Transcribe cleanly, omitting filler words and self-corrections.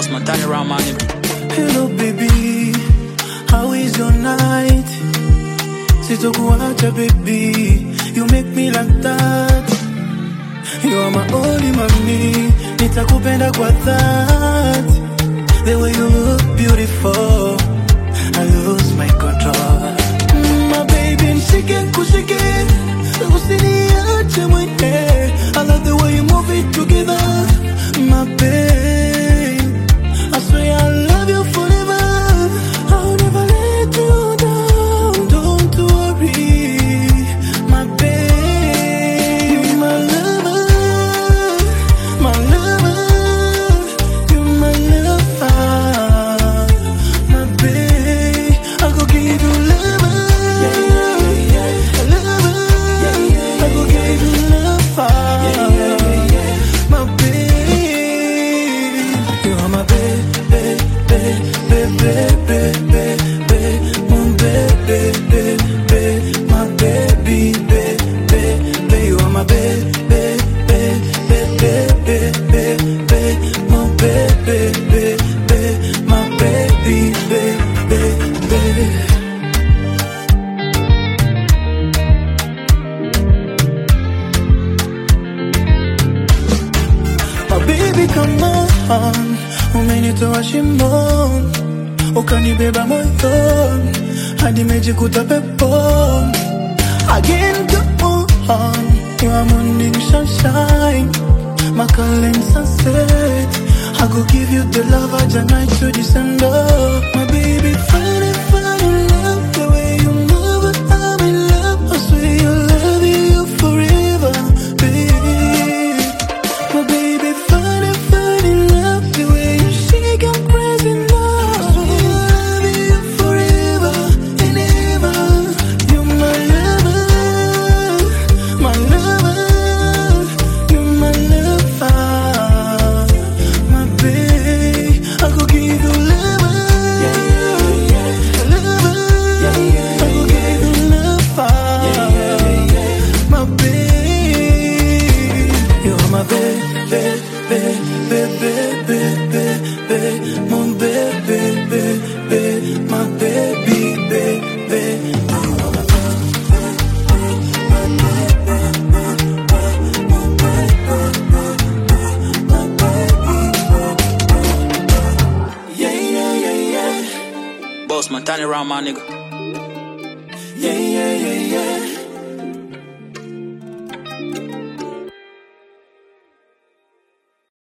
Boss man, turn around, my nigga. Hello baby, how is your night? Sitokuacha baby, you make me like that. You are my only mommy, nitakupenda kwa that. The way you look beautiful, I lose my control. My baby, nishike kushike, usiniache mwende. I love the way you move it together, my babe. I swear I love you forever, I'll never let you down. Don't worry, my babe. You're my lover, my lover. You're my lover, my babe. I go give you lover, lover. I go give you lover, my babe. You are my babe, babe, babe, babe, babe, babe, babe, mon baby, babe, babe, my baby, babe, babe, babe. You are my babe, babe, babe, babe, babe, babe, babe, mon baby, babe, babe, my baby, babe, babe, babe. My baby, come on, umenitoa shimoni, ukanibeba moyoni, hadi nimejikuta peponi. Again, come on, you are morning sunshine, my calling sunset. I go give you the love of January to December. My baby, fall in love the way you move, I'm in love. I swear you'll love you forever, babe. My baby, fall in love the way you shake, I'm crazy now. I swear I'll love you forever and ever. You're my lover, my lover. You're my lover, my babe. I go give you lover, lover. I go give you lover, my babe. You're my babe, babe, babe, babe, babe, babe, babe, mon baby, babe, babe, my baby, babe, babe. Yeah, yeah, yeah, yeah. Boss man, turn around, my nigga. Yeah, yeah, yeah, yeah.